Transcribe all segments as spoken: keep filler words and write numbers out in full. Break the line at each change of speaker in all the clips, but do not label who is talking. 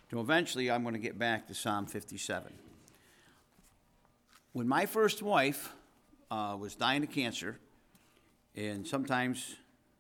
to eventually I'm going to get back to Psalm fifty-seven. When my first wife uh, was dying of cancer, and sometimes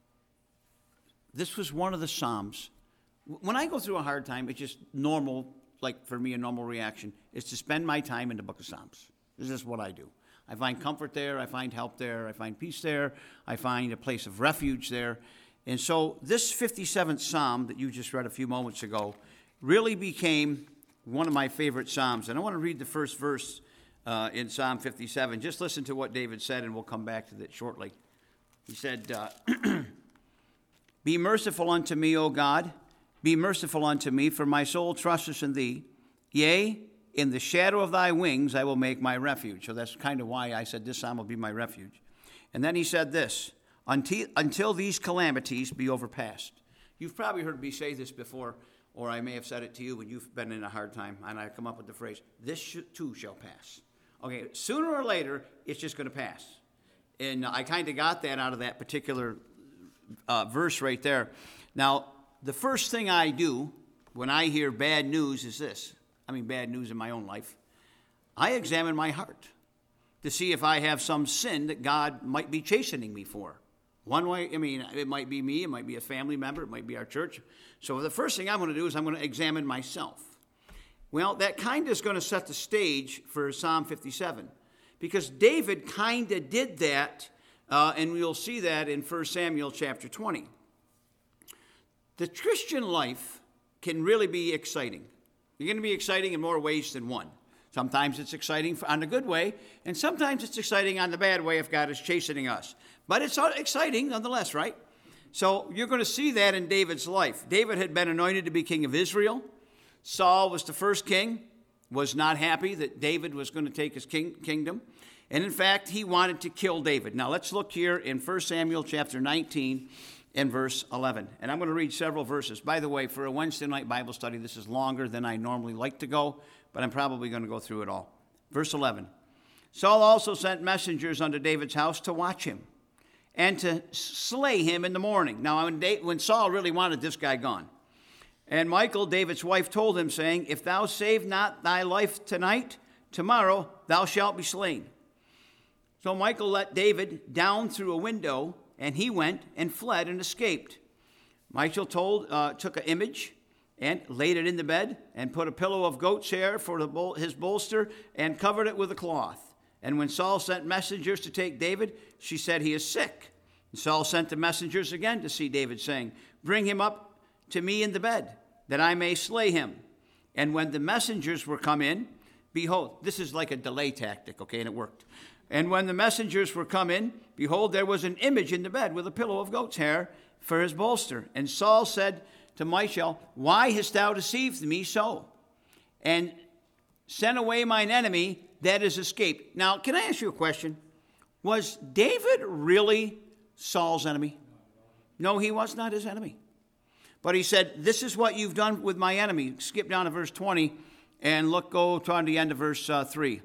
this was one of the Psalms. When I go through a hard time, it's just normal, like for me, a normal reaction is to spend my time in the book of Psalms. This is what I do. I find comfort there. I find help there. I find peace there. I find a place of refuge there. And so this fifty-seventh Psalm that you just read a few moments ago really became one of my favorite Psalms. And I want to read the first verse uh, in Psalm fifty-seven. Just listen to what David said, and we'll come back to that shortly. He said, uh, Be merciful unto me, O God. Be merciful unto me, for my soul trusteth in thee. Yea, in the shadow of thy wings I will make my refuge. So that's kind of why I said this psalm will be my refuge. And then he said this, until, until these calamities be overpassed. You've probably heard me say this before, or I may have said it to you when you've been in a hard time, and I come up with the phrase, this too shall pass. Okay, sooner or later, it's just going to pass. And I kind of got that out of that particular uh, verse right there. Now, the first thing I do when I hear bad news is this. I mean, bad news in my own life. I examine my heart to see if I have some sin that God might be chastening me for. One way, I mean, it might be me, it might be a family member, it might be our church. So the first thing I'm going to do is I'm going to examine myself. Well, that kind of is going to set the stage for Psalm fifty-seven. Because David kind of did that, uh, and we'll see that in First Samuel chapter twenty. The Christian life can really be exciting. You're going to be exciting in more ways than one. Sometimes it's exciting on the good way, and sometimes it's exciting on the bad way if God is chastening us. But it's exciting nonetheless, right? So you're going to see that in David's life. David had been anointed to be king of Israel. Saul was the first king, was not happy that David was going to take his king, kingdom. And in fact, he wanted to kill David. Now let's look here in First Samuel chapter nineteen and verse eleven. And I'm going to read several verses. By the way, for a Wednesday night Bible study, this is longer than I normally like to go, but I'm probably going to go through it all. Verse eleven. Saul also sent messengers unto David's house to watch him and to slay him in the morning. Now, when, David, when Saul really wanted this guy gone. And Michal, David's wife, told him, saying, If thou save not thy life tonight, tomorrow thou shalt be slain. So Michal let David down through a window, and he went and fled and escaped. Michal told, uh, took an image and laid it in the bed and put a pillow of goat's hair for the bol- his bolster and covered it with a cloth. And when Saul sent messengers to take David, she said, He is sick. And Saul sent the messengers again to see David, saying, Bring him up to me in the bed, that I may slay him. And when the messengers were come in, behold, this is like a delay tactic, okay, and it worked. And when the messengers were come in, behold, there was an image in the bed with a pillow of goat's hair for his bolster. And Saul said to Michal, Why hast thou deceived me so? And sent away mine enemy that is escaped. Now, can I ask you a question? Was David really Saul's enemy? No, he was not his enemy. But he said, This is what you've done with my enemy. Skip down to verse twenty and look, go to the end of verse uh, three.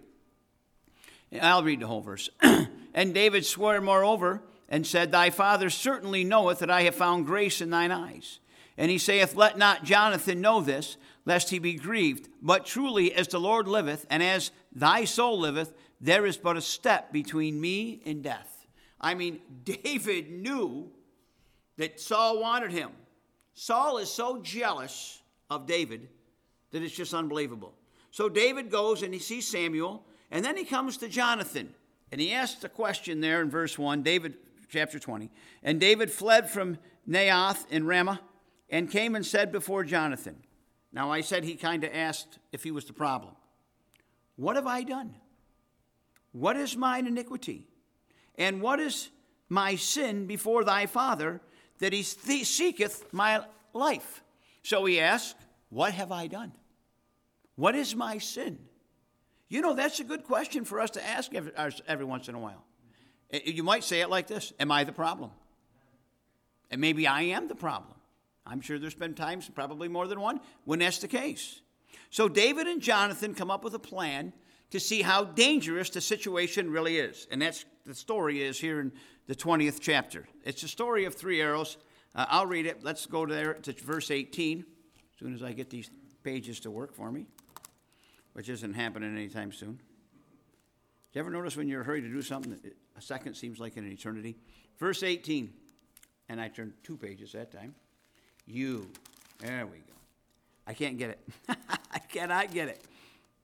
I'll read the whole verse. And David swore moreover and said, Thy father certainly knoweth that I have found grace in thine eyes. And he saith, Let not Jonathan know this, lest he be grieved. But truly, as the Lord liveth, and as thy soul liveth, there is but a step between me and death. I mean, David knew that Saul wanted him. Saul is so jealous of David that it's just unbelievable. So David goes and he sees Samuel, and then he comes to Jonathan. And he asks a question there in verse one, David, chapter twenty. And David fled from Naioth in Ramah and came and said before Jonathan. Now I said he kind of asked if he was the problem. What have I done? What is mine iniquity? And what is my sin before thy father, that he seeketh my life? So he asked, What have I done? What is my sin? You know, that's a good question for us to ask every, every once in a while. You might say it like this: Am I the problem? And maybe I am the problem. I'm sure there's been times, probably more than one, when that's the case. So David and Jonathan come up with a plan to see how dangerous the situation really is. And that's the story is here in the twentieth chapter. It's a story of three arrows. Uh, I'll read it. Let's go there to verse eighteen, as soon as I get these pages to work for me, which isn't happening anytime soon. Do you ever notice when you're in a hurry to do something, a second seems like an eternity? Verse eighteen, and I turned two pages that time. You, there we go. I can't get it. I cannot get it.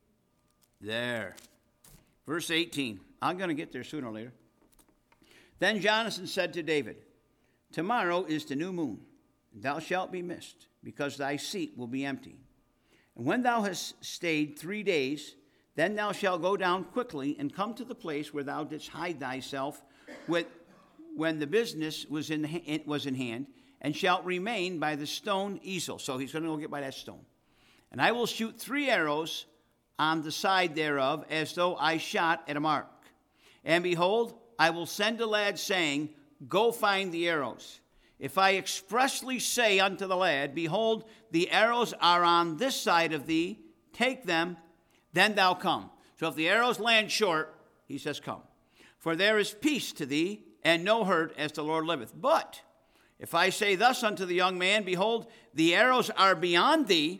There. Verse eighteen. I'm going to get there sooner or later. Then Jonathan said to David, tomorrow is the new moon, and thou shalt be missed, because thy seat will be empty. And when thou hast stayed three days, then thou shalt go down quickly and come to the place where thou didst hide thyself with, when the business was in, was in hand, and shalt remain by the stone easel. So he's going to go get by that stone. And I will shoot three arrows on the side thereof, as though I shot at a mark. And behold, I will send a lad, saying, go find the arrows. If I expressly say unto the lad, behold, the arrows are on this side of thee, take them, then thou come. So if the arrows land short, he says, come. For there is peace to thee, and no hurt, as the Lord liveth. But if I say thus unto the young man, behold, the arrows are beyond thee,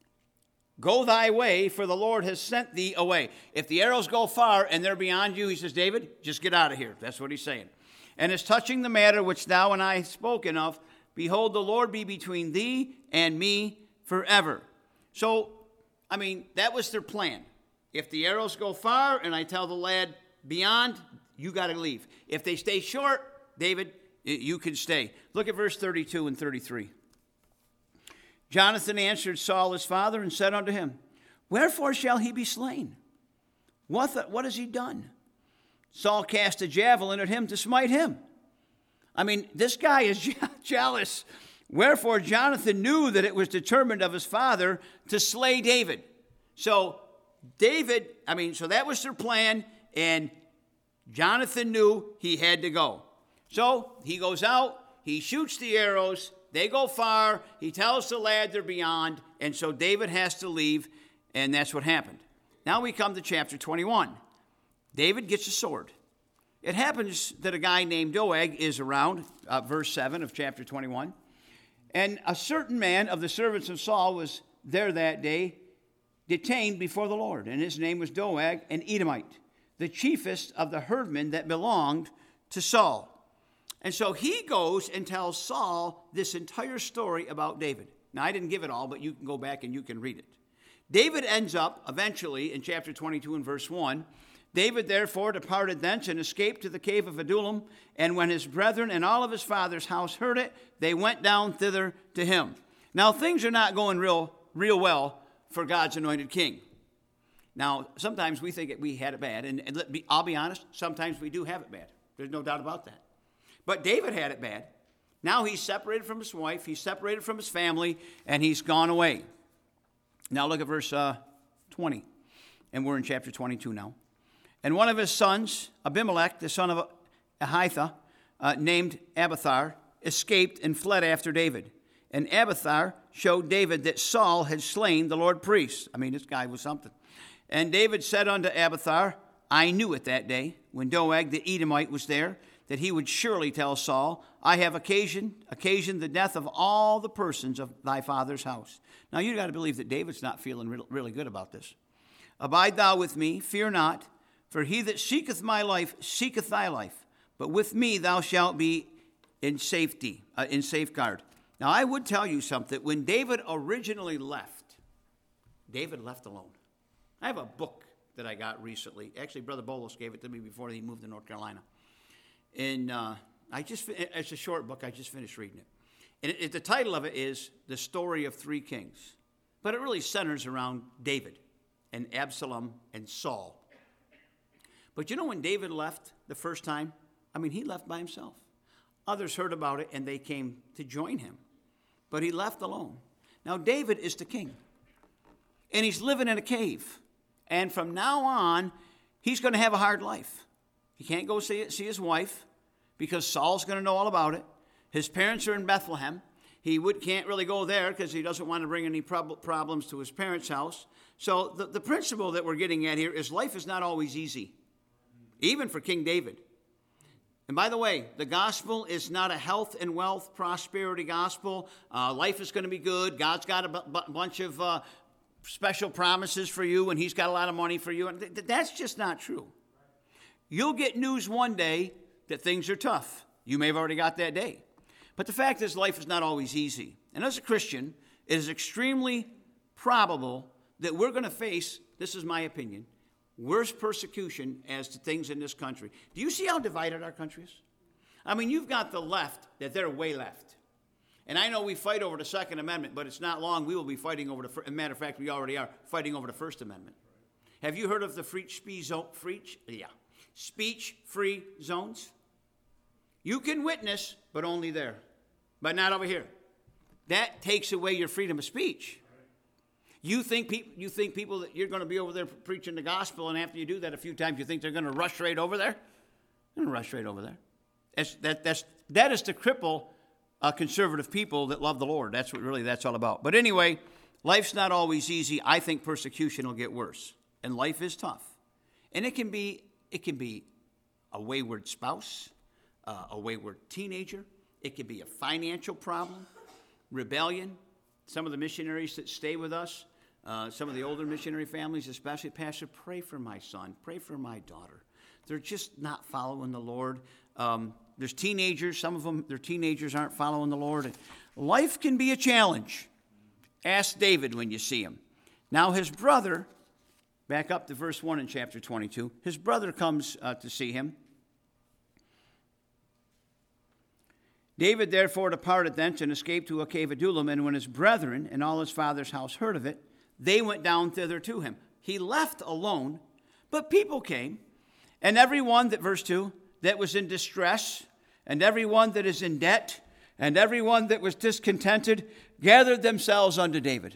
go thy way, for the Lord has sent thee away. If the arrows go far and they're beyond you, he says, David, just get out of here. That's what he's saying. And as touching the matter which thou and I have spoken of, behold, the Lord be between thee and me forever. So, I mean, that was their plan. If the arrows go far and I tell the lad beyond, you got to leave. If they stay short, David, you can stay. Look at verse thirty-two and thirty-three. Jonathan answered Saul his father and said unto him, wherefore shall he be slain? What, the, what has he done? Saul cast a javelin at him to smite him. I mean, this guy is jealous. Wherefore Jonathan knew that it was determined of his father to slay David. So David, I mean, so that was their plan, and Jonathan knew he had to go. So he goes out, he shoots the arrows, they go far, he tells the lad they're beyond, and so David has to leave, and that's what happened. Now we come to chapter twenty-one. David gets a sword. It happens that a guy named Doeg is around, uh, verse seven of chapter twenty-one, and a certain man of the servants of Saul was there that day, detained before the Lord, and his name was Doeg, an Edomite, the chiefest of the herdmen that belonged to Saul. And so he goes and tells Saul this entire story about David. Now, I didn't give it all, but you can go back and you can read it. David ends up eventually in chapter twenty-two and verse one. David therefore departed thence and escaped to the cave of Adullam. And when his brethren and all of his father's house heard it, they went down thither to him. Now, things are not going real, real well for God's anointed king. Now, sometimes we think we had it bad. And, and let me, I'll be honest, sometimes we do have it bad. There's no doubt about that. But David had it bad. Now he's separated from his wife, he's separated from his family, and he's gone away. Now look at verse uh, twenty, and we're in chapter twenty-two now. And one of his sons, Abimelech, the son of Ahitha, uh, named Abiathar, escaped and fled after David. And Abiathar showed David that Saul had slain the Lord priest. I mean, this guy was something. And David said unto Abiathar, I knew it that day, when Doeg the Edomite was there, that he would surely tell Saul, I have occasioned, occasioned the death of all the persons of thy father's house. Now, you've got to believe that David's not feeling re- really good about this. Abide thou with me, fear not, for he that seeketh my life seeketh thy life. But with me thou shalt be in safety, uh, in safeguard. Now, I would tell you something. When David originally left, David left alone. I have a book that I got recently. Actually, Brother Bolos gave it to me before he moved to North Carolina. And uh, I just, it's a short book. I just finished reading it. And it, it, the title of it is The Story of Three Kings. But it really centers around David and Absalom and Saul. But you know when David left the first time? I mean, he left by himself. Others heard about it and they came to join him. But he left alone. Now, David is the king. And he's living in a cave. And from now on, he's going to have a hard life. He can't go see, see his wife because Saul's going to know all about it. His parents are in Bethlehem. He would, can't really go there because he doesn't want to bring any prob- problems to his parents' house. So the, the principle that we're getting at here is life is not always easy, even for King David. And by the way, the gospel is not a health and wealth prosperity gospel. Uh, life is going to be good. God's got a b- b- bunch of uh, special promises for you and he's got a lot of money for you. And th- that's just not true. You'll get news one day that things are tough. You may have already got that day. But the fact is, life is not always easy. And as a Christian, it is extremely probable that we're going to face, this is my opinion, worse persecution as to things in this country. Do you see how divided our country is? I mean, you've got the left, that they're way left. And I know we fight over the Second Amendment, but it's not long we will be fighting over the, as a matter of fact, we already are fighting over the First Amendment. Have you heard of the free speech, free, yeah, speech-free zones? You can witness, but only there, but not over here. That takes away your freedom of speech. You think, pe- you think people that you're going to be over there preaching the gospel, and after you do that a few times, you think they're going to rush right over there? They're going to rush right over there. That's, that, that's, that is to cripple uh, conservative people that love the Lord. That's what really that's all about. But anyway, life's not always easy. I think persecution will get worse, and life is tough. And it can be, it can be a wayward spouse, uh, a wayward teenager. It can be a financial problem, rebellion. Some of the missionaries that stay with us, uh, some of the older missionary families especially, Pastor, pray for my son, pray for my daughter. They're just not following the Lord. Um, there's teenagers, some of them, their teenagers aren't following the Lord. And life can be a challenge. Ask David when you see him. Now his brother, back up to verse one in chapter twenty-two, his brother comes uh, to see him. David therefore departed thence and escaped to a cave of Adullam, and when his brethren and all his father's house heard of it, they went down thither to him. He left alone, but people came, and every one that, verse two, that was in distress, and every one that is in debt, and every one that was discontented, gathered themselves unto David.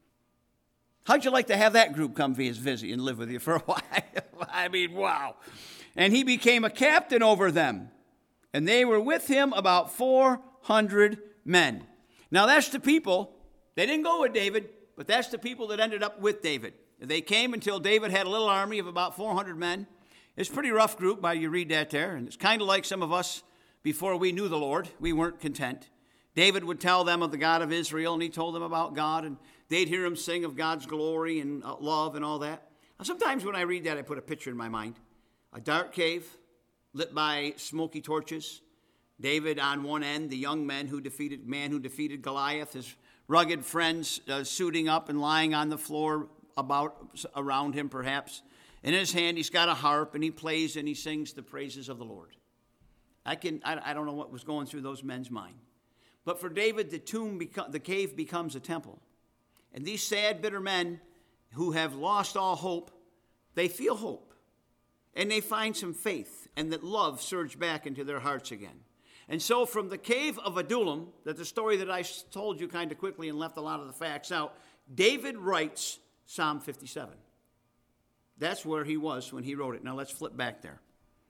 How'd you like to have that group come visit and live with you for a while? I mean, wow. And he became a captain over them. And they were with him about four hundred men. Now that's the people, they didn't go with David, but that's the people that ended up with David. They came until David had a little army of about four hundred men. It's a pretty rough group, by you read that there. And it's kind of like some of us before we knew the Lord. We weren't content. David would tell them of the God of Israel, and he told them about God, and they'd hear him sing of God's glory and love and all that. Now, sometimes when I read that, I put a picture in my mind. A dark cave, lit by smoky torches. David on one end, the young men who defeated, man who defeated Goliath, his rugged friends uh, suiting up and lying on the floor about around him perhaps. In his hand, he's got a harp, and he plays and he sings the praises of the Lord. I can I, I don't know what was going through those men's mind. But for David, the tomb, beco- the cave becomes a temple. And these sad, bitter men who have lost all hope, they feel hope. And they find some faith, and that love surged back into their hearts again. And so from the cave of Adullam, that the story that I told you kind of quickly and left a lot of the facts out, David writes Psalm fifty-seven. That's where he was when he wrote it. Now let's flip back there.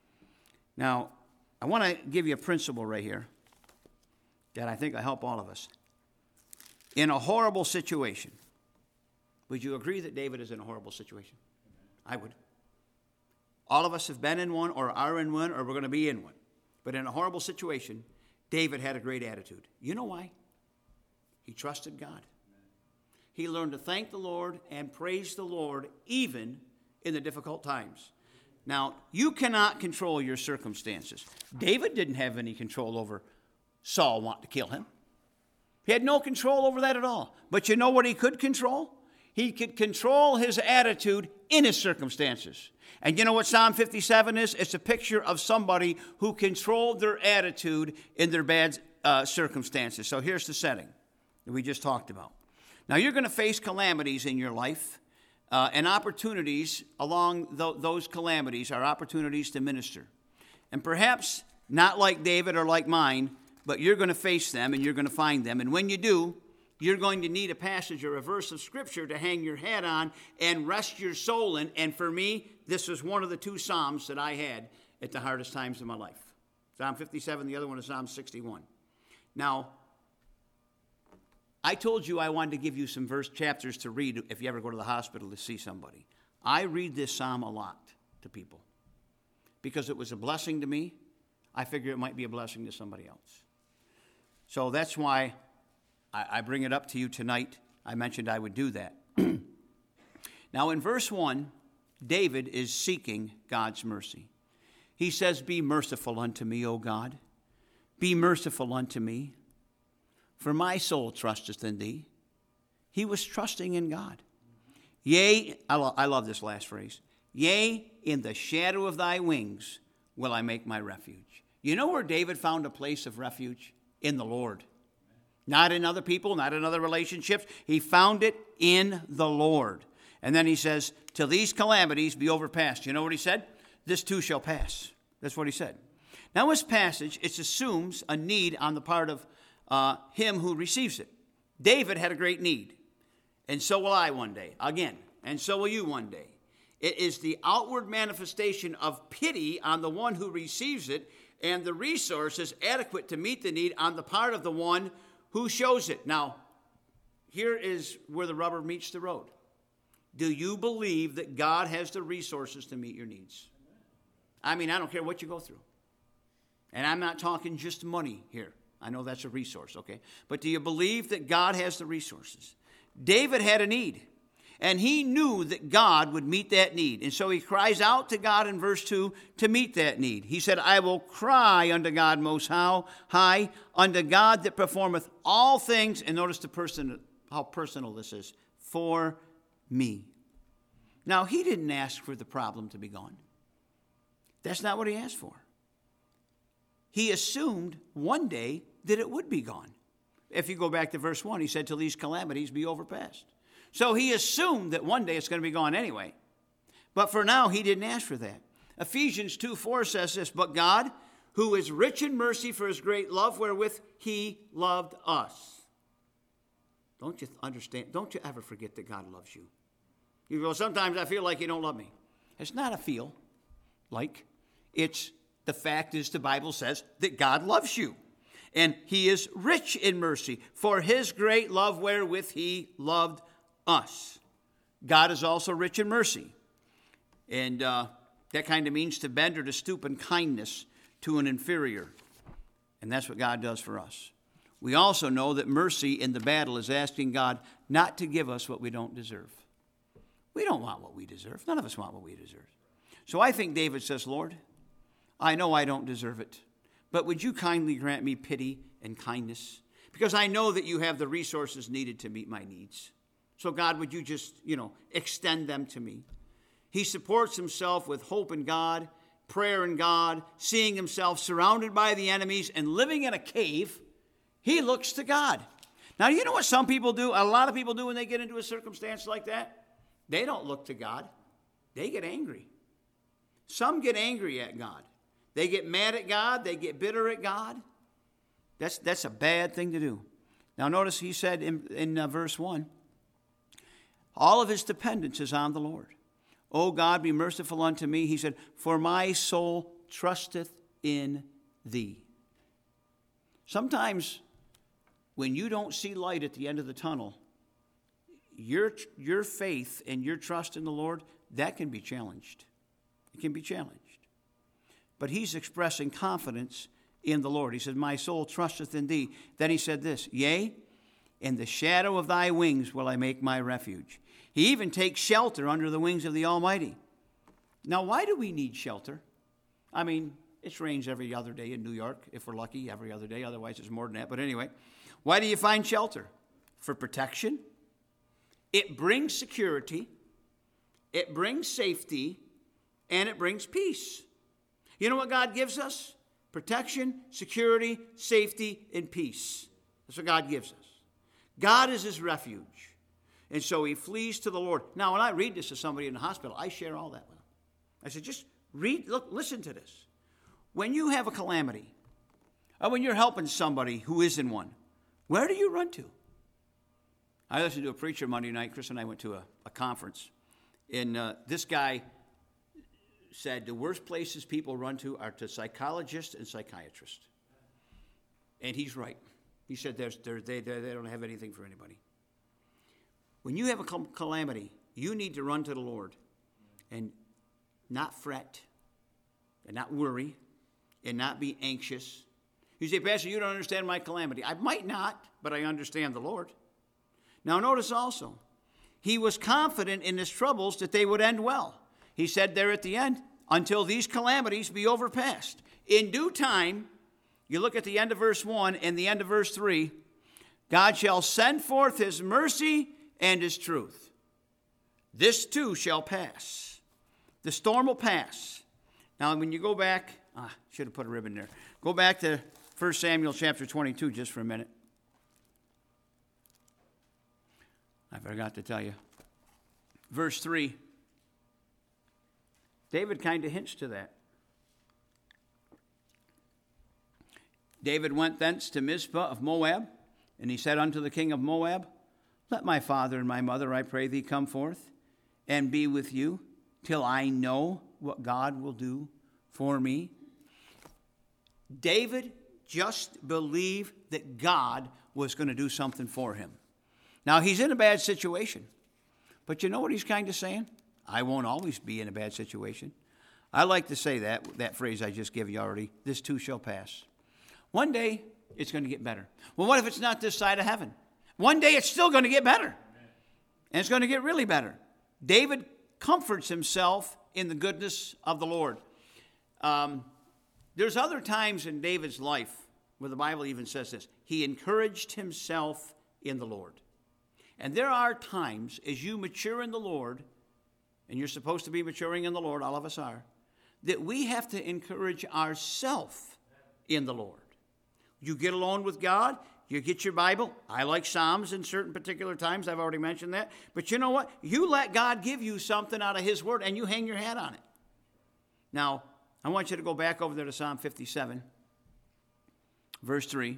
Now, I want to give you a principle right here that I think will help all of us. In a horrible situation, would you agree that David is in a horrible situation? I would. All of us have been in one or are in one or we're going to be in one. But in a horrible situation, David had a great attitude. You know why? He trusted God. He learned to thank the Lord and praise the Lord even in the difficult times. Now, you cannot control your circumstances. David didn't have any control over Saul wanting to kill him. He had no control over that at all. But you know what he could control? He could control his attitude in his circumstances. And you know what Psalm fifty-seven is? It's a picture of somebody who controlled their attitude in their bad uh, circumstances. So here's the setting that we just talked about. Now you're going to face calamities in your life, uh, and opportunities along th- those calamities are opportunities to minister. And perhaps not like David or like mine, but you're going to face them and you're going to find them. And when you do, you're going to need a passage or a verse of Scripture to hang your head on and rest your soul in. And for me, this was one of the two Psalms that I had at the hardest times of my life. Psalm fifty-seven, the other one is Psalm sixty-one. Now, I told you I wanted to give you some verse chapters to read if you ever go to the hospital to see somebody. I read this Psalm a lot to people because it was a blessing to me. I figure it might be a blessing to somebody else. So that's why I bring it up to you tonight. I mentioned I would do that. Now in verse one, David is seeking God's mercy. He says, be merciful unto me, O God. Be merciful unto me, for my soul trusteth in thee. He was trusting in God. Yea, I, lo- I love this last phrase. Yea, in the shadow of thy wings will I make my refuge. You know where David found a place of refuge? In the Lord. Not in other people, not in other relationships. He found it in the Lord. And then he says, till these calamities be overpassed. You know what he said? This too shall pass. That's what he said. Now this passage, it assumes a need on the part of uh, him who receives it. David had a great need. And so will I one day. Again. And so will you one day. It is the outward manifestation of pity on the one who receives it, and the resources adequate to meet the need on the part of the one who shows it. Now, here is where the rubber meets the road. Do you believe that God has the resources to meet your needs? I mean, I don't care what you go through. And I'm not talking just money here. I know that's a resource, okay? But do you believe that God has the resources? David had a need, and he knew that God would meet that need. And so he cries out to God in verse two to meet that need. He said, I will cry unto God most high, unto God that performeth all things. And notice the person, how personal this is, for me. Now, he didn't ask for the problem to be gone. That's not what he asked for. He assumed one day that it would be gone. If you go back to verse one, he said, till these calamities be overpassed. So he assumed that one day it's going to be gone anyway. But for now, he didn't ask for that. Ephesians two four says this, but God, who is rich in mercy for his great love wherewith he loved us. Don't you understand? Don't you ever forget that God loves you. You go, sometimes I feel like you don't love me. It's not a feel like. It's the fact is the Bible says that God loves you. And he is rich in mercy for his great love wherewith he loved us. God is also rich in mercy. And uh, that kind of means to bend or to stoop in kindness to an inferior. And that's what God does for us. We also know that mercy in the battle is asking God not to give us what we don't deserve. We don't want what we deserve. None of us want what we deserve. So I think David says, Lord, I know I don't deserve it, but would you kindly grant me pity and kindness? Because I know that you have the resources needed to meet my needs. So God, would you just, you know, extend them to me? He supports himself with hope in God, prayer in God, seeing himself surrounded by the enemies and living in a cave. He looks to God. Now, you know what some people do? A lot of people do when they get into a circumstance like that? They don't look to God. They get angry. Some get angry at God. They get mad at God. They get bitter at God. That's, that's a bad thing to do. Now, notice he said in, in uh, verse one, all of his dependence is on the Lord. O God, be merciful unto me. He said, for my soul trusteth in thee. Sometimes when you don't see light at the end of the tunnel, your, your faith and your trust in the Lord, that can be challenged. It can be challenged. But he's expressing confidence in the Lord. He said, my soul trusteth in thee. Then he said this, yea, in the shadow of thy wings will I make my refuge. He even takes shelter under the wings of the Almighty. Now, why do we need shelter? I mean, it rains every other day in New York, if we're lucky, every other day. Otherwise, it's more than that. But anyway, why do you find shelter? For protection. It brings security. It brings safety. And it brings peace. You know what God gives us? Protection, security, safety, and peace. That's what God gives us. God is his refuge. And so he flees to the Lord. Now, when I read this to somebody in the hospital, I share all that with them. I said, just read, look, listen to this. When you have a calamity, or when you're helping somebody who is in one, where do you run to? I listened to a preacher Monday night. Chris and I went to a, a conference. And uh, this guy said the worst places people run to are to psychologists and psychiatrists. And he's right. He said there's, they, they don't have anything for anybody. When you have a calamity, you need to run to the Lord and not fret and not worry and not be anxious. You say, Pastor, you don't understand my calamity. I might not, but I understand the Lord. Now notice also, He was confident in his troubles that they would end well. He said there at the end, until these calamities be overpassed. In due time, you look at the end of verse one and the end of verse three, God shall send forth his mercy and his truth. This too shall pass. The storm will pass. Now, when you go back, ah, should have put a ribbon there. Go back to First Samuel chapter twenty-two just for a minute. I forgot to tell you. Verse three. David kind of hints to that. David went thence to Mizpah of Moab, and he said unto the king of Moab, let my father and my mother, I pray thee, come forth and be with you, till I know what God will do for me. David just believed that God was going to do something for him. Now, he's in a bad situation, but you know what he's kind of saying? I won't always be in a bad situation. I like to say that, that phrase I just gave you already, this too shall pass. One day, it's going to get better. Well, what if it's not this side of heaven? One day, it's still going to get better. And it's going to get really better. David comforts himself in the goodness of the Lord. Um, there's other times in David's life where the Bible even says this. He encouraged himself in the Lord. And there are times as you mature in the Lord, and you're supposed to be maturing in the Lord, all of us are, that we have to encourage ourselves in the Lord. You get alone with God, you get your Bible. I like Psalms in certain particular times. I've already mentioned that. But you know what? You let God give you something out of his word, and you hang your hat on it. Now, I want you to go back over there to Psalm fifty-seven, verse three.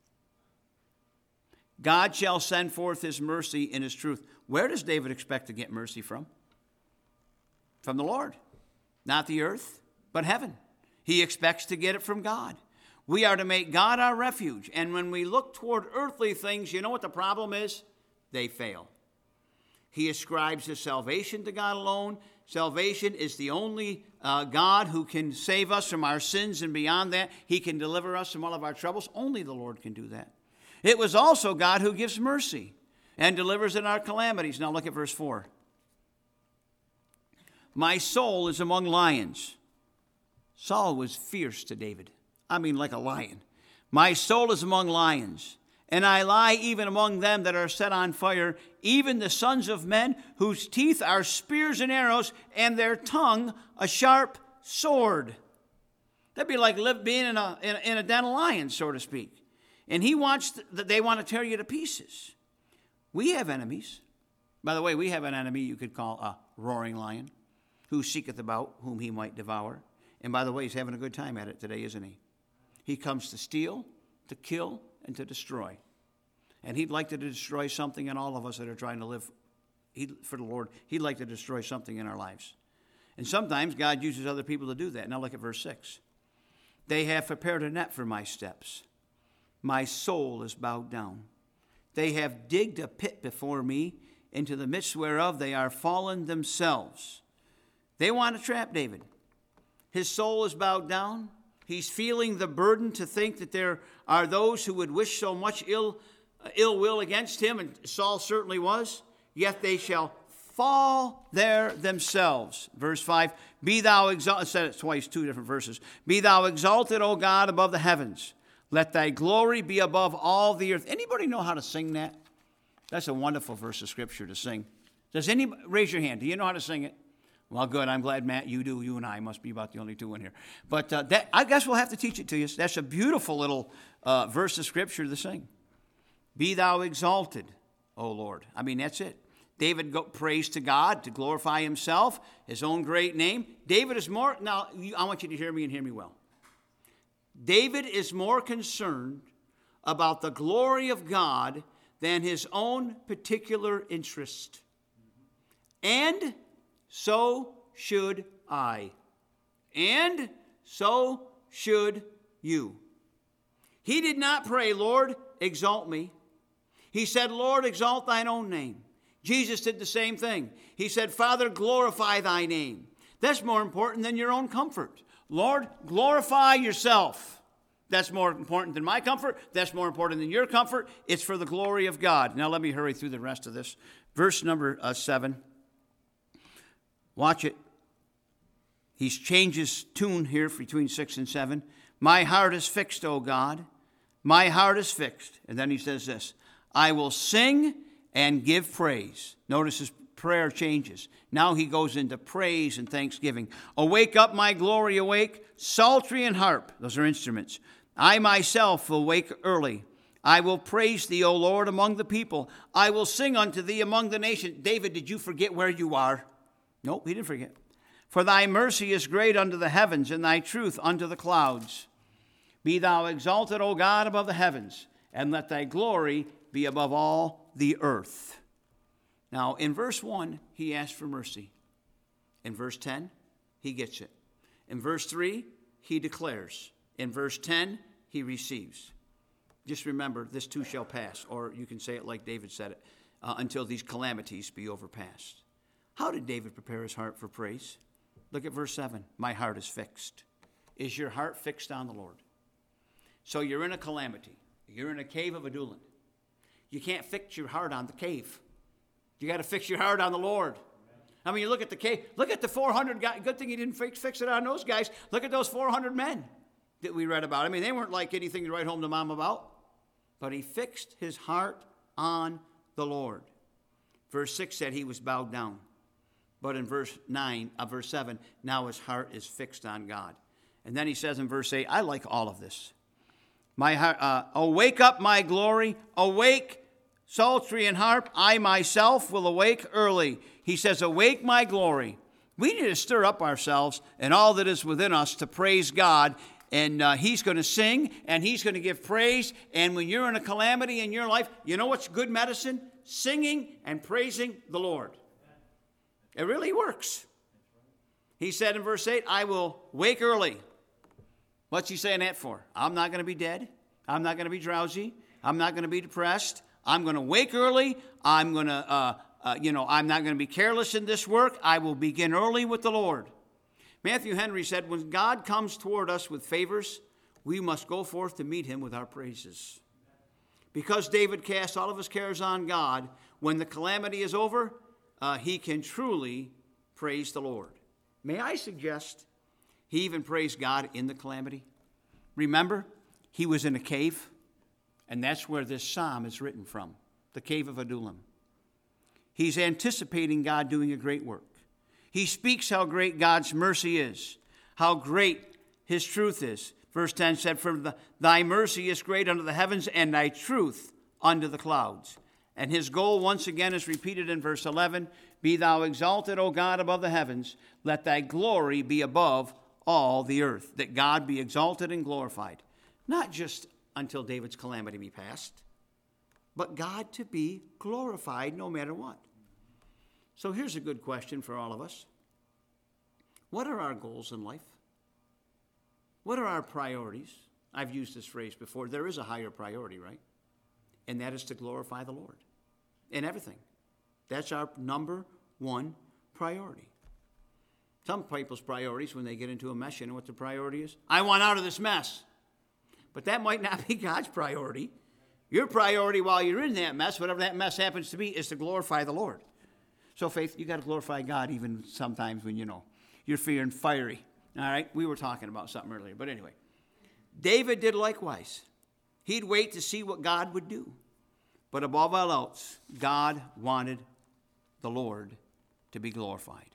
God shall send forth his mercy and his truth. Where does David expect to get mercy from? From the Lord. Not the earth, but heaven. He expects to get it from God. We are to make God our refuge. And when we look toward earthly things, you know what the problem is? They fail. He ascribes his salvation to God alone. Salvation is the only uh, God who can save us from our sins, and beyond that, he can deliver us from all of our troubles. Only the Lord can do that. It was also God who gives mercy and delivers in our calamities. Now look at verse four. My soul is among lions. Saul was fierce to David. I mean, like a lion. My soul is among lions, and I lie even among them that are set on fire, even the sons of men whose teeth are spears and arrows, and their tongue a sharp sword. That'd be like live, being in a, in, in a den of lions, so to speak. And he wants that they want to tear you to pieces. We have enemies. By the way, we have an enemy you could call a roaring lion, who seeketh about whom he might devour. And by the way, he's having a good time at it today, isn't he? He comes to steal, to kill, and to destroy. And he'd like to destroy something in all of us that are trying to live for the Lord. He'd like to destroy something in our lives. And sometimes God uses other people to do that. Now look at verse six. They have prepared a net for my steps. My soul is bowed down. They have digged a pit before me, into the midst whereof they are fallen themselves. They want to trap David. His soul is bowed down. He's feeling the burden to think that there are those who would wish so much ill, uh, ill will against him, and Saul certainly was. Yet they shall fall there themselves. Verse five, be thou exalted, I said it twice, two different verses. Be thou exalted, O God, above the heavens. Let thy glory be above all the earth. Anybody know how to sing that? That's a wonderful verse of Scripture to sing. Does anybody, raise your hand, do you know how to sing it? Well, good. I'm glad, Matt, you do. You and I must be about the only two in here. But uh, that, I guess we'll have to teach it to you. That's a beautiful little uh, verse of Scripture to sing. Be thou exalted, O Lord. I mean, that's it. David go, prays to God to glorify himself, his own great name. David is more, now, you, I want you to hear me and hear me well. David is more concerned about the glory of God than his own particular interest. And so should I. And so should you. He did not pray, Lord, exalt me. He said, Lord, exalt thine own name. Jesus did the same thing. He said, Father, glorify thy name. That's more important than your own comfort. Lord, glorify yourself. That's more important than my comfort. That's more important than your comfort. It's for the glory of God. Now let me hurry through the rest of this. Verse number uh, seven. Watch it. He changes tune here between six and seven. My heart is fixed, O God. My heart is fixed. And then he says this. I will sing and give praise. Notice his prayer changes. Now he goes into praise and thanksgiving. Awake up, my glory, awake. Psaltery and harp. Those are instruments. I myself will wake early. I will praise thee, O Lord, among the people. I will sing unto thee among the nations. David, did you forget where you are? Nope, he didn't forget. For thy mercy is great unto the heavens, and thy truth unto the clouds. Be thou exalted, O God, above the heavens, and let thy glory be above all the earth. Now, in verse one, he asks for mercy. In verse ten, he gets it. In verse three, he declares. In verse ten, he receives. Just remember, this too shall pass, or you can say it like David said it, uh, until these calamities be overpassed. How did David prepare his heart for praise? Look at verse seven. My heart is fixed. Is your heart fixed on the Lord? So you're in a calamity. You're in a cave of Adullam. You can't fix your heart on the cave. You got to fix your heart on the Lord. I mean, you look at the cave. Look at the four hundred guys. Good thing he didn't fix, fix it on those guys. Look at those four hundred men that we read about. I mean, they weren't like anything to write home to mom about. But he fixed his heart on the Lord. Verse six said he was bowed down. But in verse nine, uh, verse seven, now his heart is fixed on God. And then he says in verse eight, I like all of this. My heart, uh, awake up, my glory, awake, psaltery and harp, I myself will awake early. He says, awake, my glory. We need to stir up ourselves and all that is within us to praise God. And uh, he's going to sing, and he's going to give praise. And when you're in a calamity in your life, you know what's good medicine? Singing and praising the Lord. It really works. He said in verse eight, I will wake early. What's he saying that for? I'm not going to be dead. I'm not going to be drowsy. I'm not going to be depressed. I'm going to wake early. I'm going to, uh, uh, you know, I'm not going to be careless in this work. I will begin early with the Lord. Matthew Henry said, when God comes toward us with favors, we must go forth to meet him with our praises. Because David cast all of his cares on God, when the calamity is over, uh, he can truly praise the Lord. May I suggest he even praised God in the calamity? Remember, he was in a cave, and that's where this psalm is written from, the cave of Adullam. He's anticipating God doing a great work. He speaks how great God's mercy is, how great his truth is. Verse ten said, for the, thy mercy is great unto the heavens, and thy truth unto the clouds. And his goal once again is repeated in verse eleven, be thou exalted, O God, above the heavens, let thy glory be above all the earth, that God be exalted and glorified. Not just until David's calamity be past, but God to be glorified no matter what. So here's a good question for all of us. What are our goals in life? What are our priorities? I've used this phrase before. There is a higher priority, right? And that is to glorify the Lord in everything. That's our number one priority. Some people's priorities, when they get into a mess, you know what the priority is? I want out of this mess. But that might not be God's priority. Your priority while you're in that mess, whatever that mess happens to be, is to glorify the Lord. So, Faith, you got to glorify God even sometimes when, you know, you're feeling fiery. All right? We were talking about something earlier. But anyway, David did likewise. He'd wait to see what God would do. But above all else, God wanted the Lord to be glorified.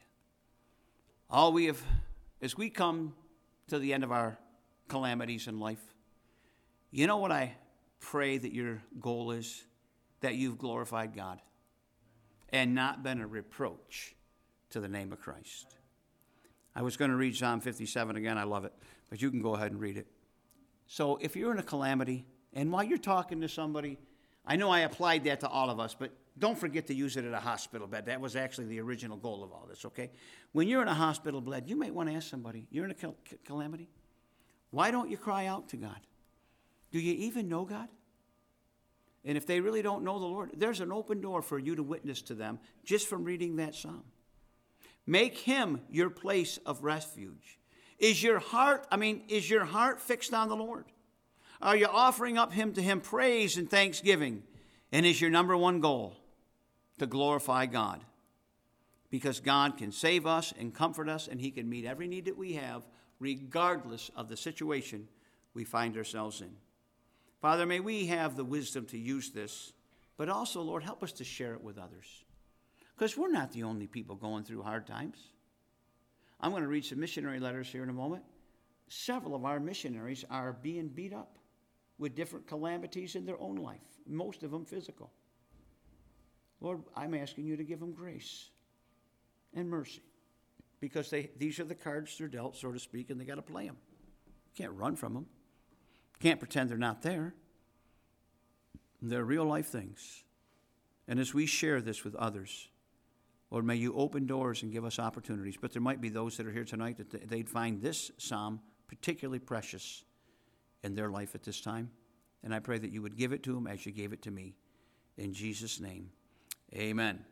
All we have, as we come to the end of our calamities in life, you know what I pray that your goal is? That you've glorified God and not been a reproach to the name of Christ. I was going to read Psalm fifty-seven again. I love it. But you can go ahead and read it. So if you're in a calamity, and while you're talking to somebody, I know I applied that to all of us, but don't forget to use it at a hospital bed. That was actually the original goal of all this, okay? When you're in a hospital bed, you might want to ask somebody, you're in a cal- calamity? Why don't you cry out to God? Do you even know God? And if they really don't know the Lord, there's an open door for you to witness to them just from reading that psalm. Make him your place of refuge. Is your heart, I mean, is your heart fixed on the Lord? Are you offering up him to him praise and thanksgiving? And is your number one goal to glorify God? Because God can save us and comfort us, and he can meet every need that we have, regardless of the situation we find ourselves in. Father, may we have the wisdom to use this, but also, Lord, help us to share it with others. Because we're not the only people going through hard times. I'm going to read some missionary letters here in a moment. Several of our missionaries are being beat up with different calamities in their own life, most of them physical. Lord, I'm asking you to give them grace and mercy, because they these are the cards they're dealt, so to speak, and they got to play them. Can't run from them. Can't pretend they're not there. They're real life things. And as we share this with others, Lord, may you open doors and give us opportunities. But there might be those that are here tonight that they'd find this psalm particularly precious in their life at this time. And I pray that you would give it to them as you gave it to me. In Jesus' name, amen.